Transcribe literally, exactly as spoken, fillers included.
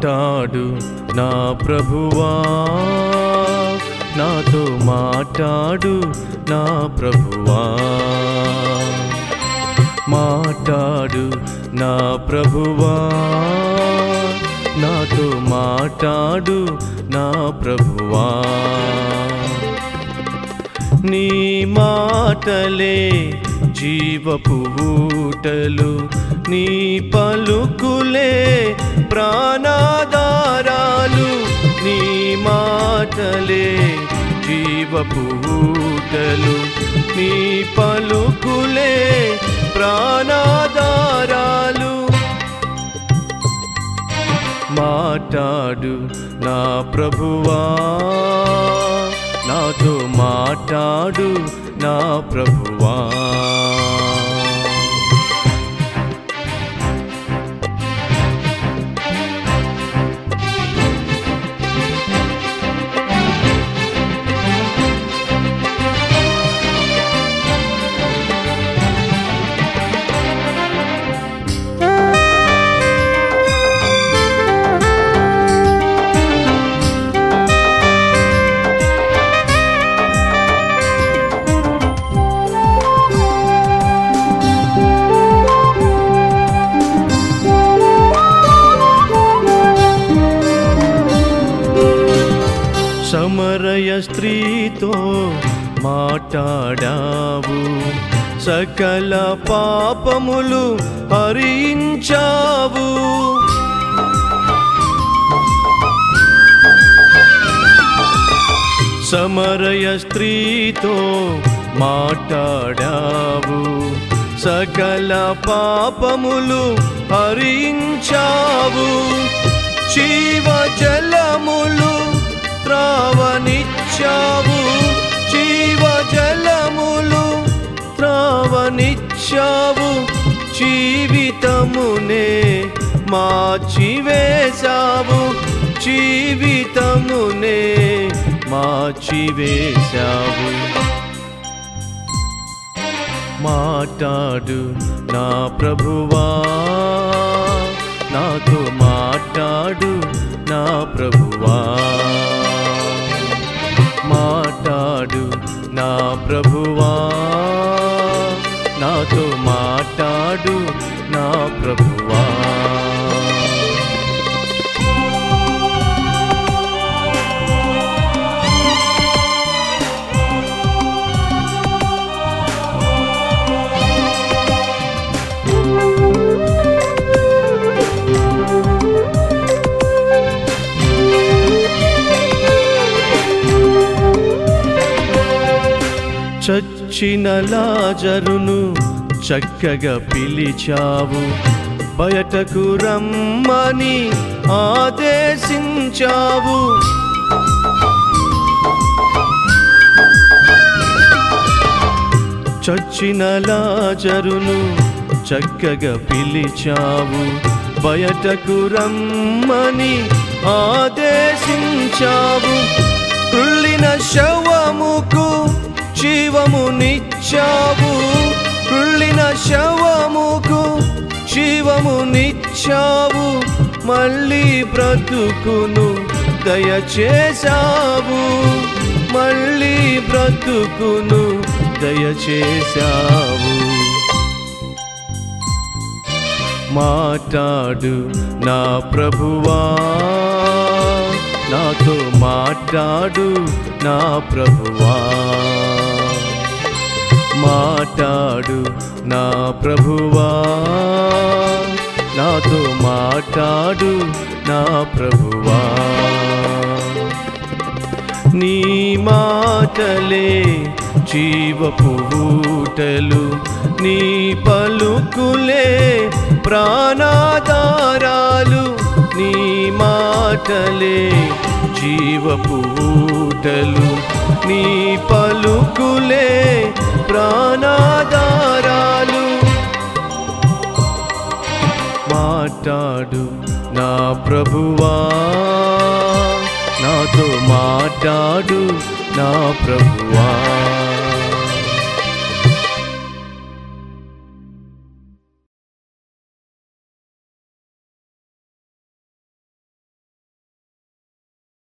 మాటాడు నా ప్రభువా, నాతో మాటాడు నా ప్రభువా, మాటాడు నా ప్రభువా, నాతో మాటాడు నా ప్రభువా. నీ మాటలే జీవపు ఊటలు, నీ పలుకులే ప్రాణాధారాలు. నీ మాటలే జీవపు ఊటలు, నీ పలుకులే ప్రాణాధారాలు. మాటాడు నా ప్రభువా, నాతో మాటాడు నా ప్రభువా. సమరయ స్త్రీతో మాటాడావు, సకల పాపములు హరించావు. సమరయ స్త్రీతో మాటాడావు, సకల పాపములు హరించావు. జీవ జలములు త్రావనిచ్చావు, జీవ జలములు త్రావనిచ్చావు. జీవితమునే మార్చివేశావు, జీవితమునే మార్చివేశావు. మాటాడు నా ప్రభువా, నాతో మాటాడు నా ప్రభువా. మాటాడు నా ప్రభువా, నాతో మాటాడు నా ప్రభువా. చచ్చిన లాజరును చక్కగా పిలిచావు, బయటకు రమ్మని ఆదేశించావు. చచ్చిన లాజరును చక్కగా పిలిచావు, బయటకు రమ్మని ఆదేశించావు. కృళ్ళిన శవముకు జీవమునిచ్చావు, కృళ్ళిన శవముకు జీవమునిచ్చావు. మళ్ళీ బ్రతుకును దయచేశావు, మళ్ళీ బ్రతుకును దయచేశావు. మాటాడు నా ప్రభువా, నాతో మాటాడు నా ప్రభువా. మాటాడు నా ప్రభువా, నాతో మాటాడు నా ప్రభువా. నీ మాటలే జీవపు ఊటలు, నీ పలుకులే ప్రాణాధారాలు. నీ మాటలే జీవపు ఊటలు, నీ పలుకులే ప్రాణాధారాలు. మాటాడు నా ప్రభువా, నాతో మాటాడు నా ప్రభువా.